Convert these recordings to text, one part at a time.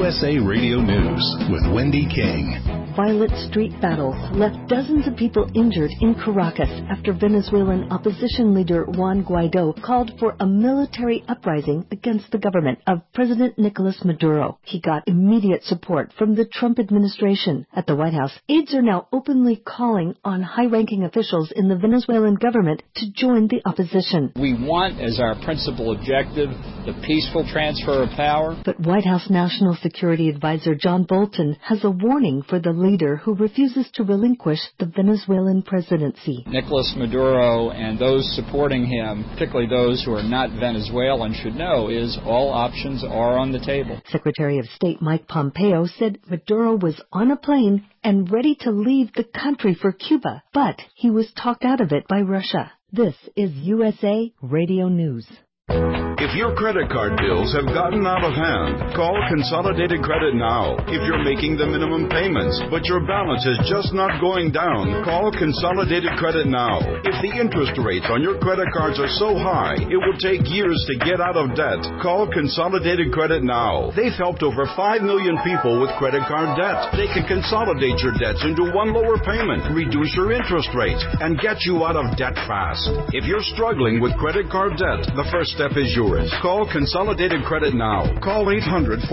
USA Radio News with Wendy King. Violent street battles left dozens of people injured in Caracas after Venezuelan opposition leader Juan Guaido called for a military uprising against the government of President Nicolas Maduro. He got immediate support from the Trump administration. At the White House, aides are now openly calling on high-ranking officials in the Venezuelan government to join the opposition. We want as our principal objective the peaceful transfer of power. But White House National Security Advisor John Bolton has a warning for the leader who refuses to relinquish the Venezuelan presidency. Nicolas Maduro and those supporting him, particularly those who are not Venezuelan, should know is all options are on the table. Secretary of State Mike Pompeo said Maduro was on a plane and ready to leave the country for Cuba, but he was talked out of it by Russia. This is USA Radio News. If your credit card bills have gotten out of hand, call Consolidated Credit now. If you're making the minimum payments, but your balance is just not going down, call Consolidated Credit now. If the interest rates on your credit cards are so high, it will take years to get out of debt, call Consolidated Credit now. They've helped over 5 million people with credit card debt. They can consolidate your debts into one lower payment, reduce your interest rates, and get you out of debt fast. If you're struggling with credit card debt, the first step is yours. Call Consolidated Credit now. Call 800-406-0046.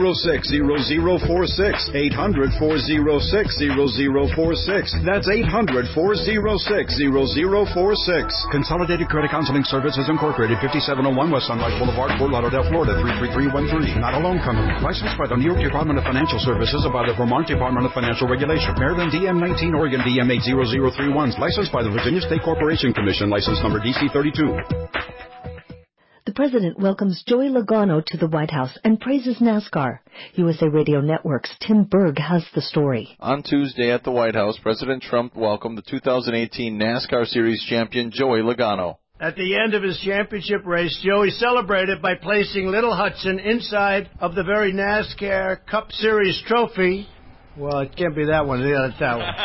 800-406-0046. That's 800-406-0046. Consolidated Credit Counseling Services Incorporated, 5701 West Sunlight Boulevard, Fort Lauderdale, Florida, 33313. Not a loan company. Licensed by the New York Department of Financial Services and by the Vermont Department of Financial Regulation. Maryland DM19, Oregon DM80031. Licensed by the Virginia State Corporation Commission. License number DC32. The President welcomes Joey Logano to the White House and praises NASCAR. USA Radio Network's Tim Berg has the story. On Tuesday at the White House, President Trump welcomed the 2018 NASCAR Series champion Joey Logano. At the end of his championship race, Joey celebrated by placing Little Hudson inside of the very NASCAR Cup Series trophy. Well, it can't be that one. Yeah, it's that one.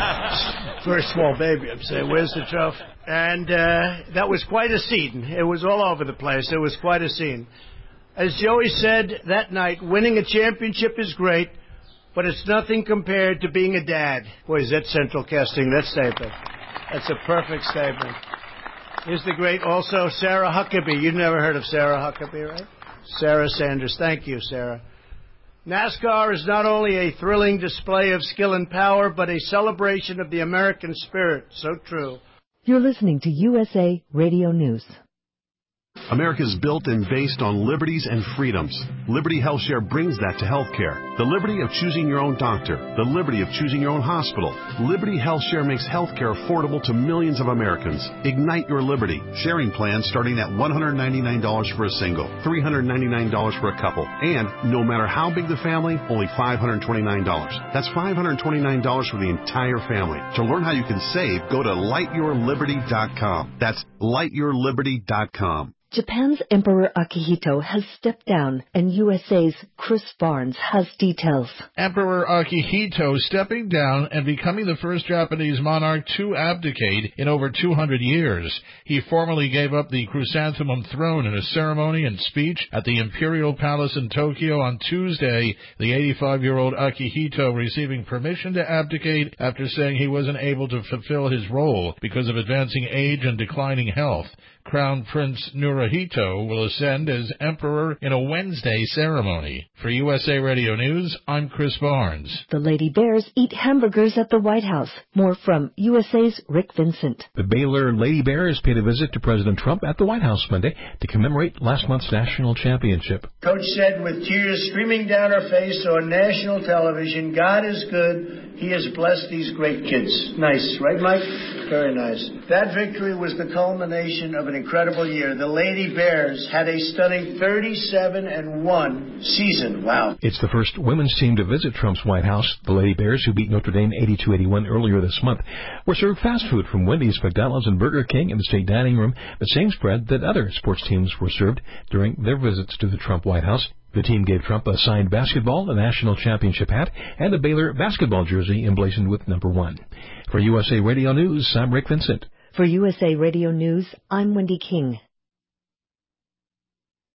Very small baby, I'm saying. Where's the trophy? And that was quite a scene. It was all over the place. It was quite a scene. As Joey said that night, winning a championship is great, but it's nothing compared to being a dad. Boy, is that central casting, that statement. That's a perfect statement. Here's the great, also, Sarah Huckabee. You've never heard of Sarah Huckabee, right? Sarah Sanders. Thank you, Sarah. NASCAR is not only a thrilling display of skill and power, but a celebration of the American spirit. So true. You're listening to USA Radio News. America is built and based on liberties and freedoms. Liberty HealthShare brings that to healthcare. The liberty of choosing your own doctor. The liberty of choosing your own hospital. Liberty HealthShare makes healthcare affordable to millions of Americans. Ignite your liberty. Sharing plans starting at $199 for a single, $399 for a couple, and no matter how big the family, only $529. That's $529 for the entire family. To learn how you can save, go to lightyourliberty.com. That's lightyourliberty.com. Japan's Emperor Akihito has stepped down, and USA's Chris Barnes has details. Emperor Akihito stepping down and becoming the first Japanese monarch to abdicate in over 200 years. He formally gave up the chrysanthemum throne in a ceremony and speech at the Imperial Palace in Tokyo on Tuesday, the 85-year-old Akihito receiving permission to abdicate after saying he wasn't able to fulfill his role because of advancing age and declining health. Crown Prince Naruhito will ascend as emperor in a Wednesday ceremony. For USA Radio News, I'm Chris Barnes. The Lady Bears eat hamburgers at the White House. More from USA's Rick Vincent. The Baylor Lady Bears paid a visit to President Trump at the White House Monday to commemorate last month's national championship. Coach said with tears streaming down her face on national television, God is good. He has blessed these great kids. Nice, right, Mike? Very nice. That victory was the culmination of an incredible year. The Lady Bears had a stunning 37-1 season. Wow. It's the first women's team to visit Trump's White House. The Lady Bears, who beat Notre Dame 82-81 earlier this month, were served fast food from Wendy's, McDonald's, and Burger King in the state dining room, the same spread that other sports teams were served during their visits to the Trump White House. The team gave Trump a signed basketball, a national championship hat, and a Baylor basketball jersey emblazoned with number 1. For USA Radio News, I'm Rick Vincent. For USA Radio News, I'm Wendy King.